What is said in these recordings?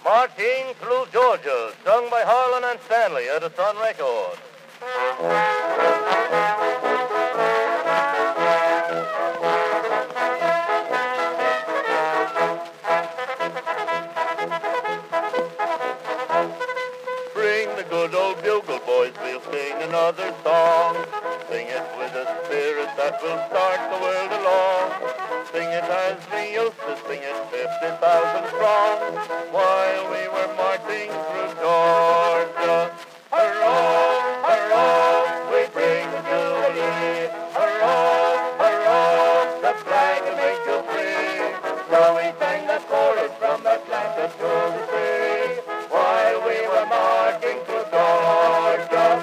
Marching Through Georgia, sung by Harlan and Stanley at a Sun Record. Bring the good old bugle, boys, we'll sing another song. Sing it with a spirit that will start the world along. Sing it as we used to sing it, 50,000 strong, while we were marching through Georgia. Hurrah, hurrah, we bring the Jubilee. Hurrah, hurrah, the flag will make you free. So we sang the chorus from Atlanta to the sea, while we were marching through Georgia.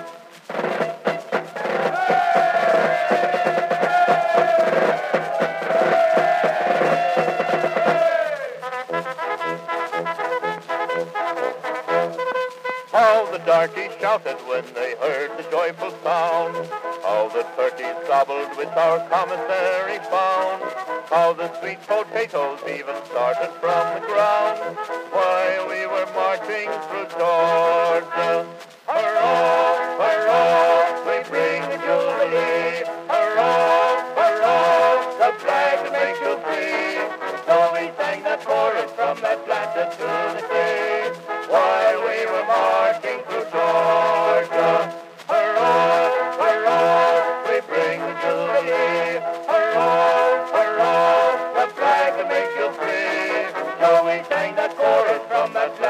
How the darkies shouted when they heard the joyful sound. How the turkeys gobbled with our commissary found. How the sweet potatoes even started from the ground while we were marching through Georgia. Hurrah, hurrah, we bring the Jubilee. Hurrah, hurrah, the flag to make you free. So we sang the chorus from Atlanta to the sea, while we were marching through Georgia. Hurrah, hurrah, we bring the Jubilee. Hurrah, hurrah, the flag to make you free. So we sang the chorus from Atlanta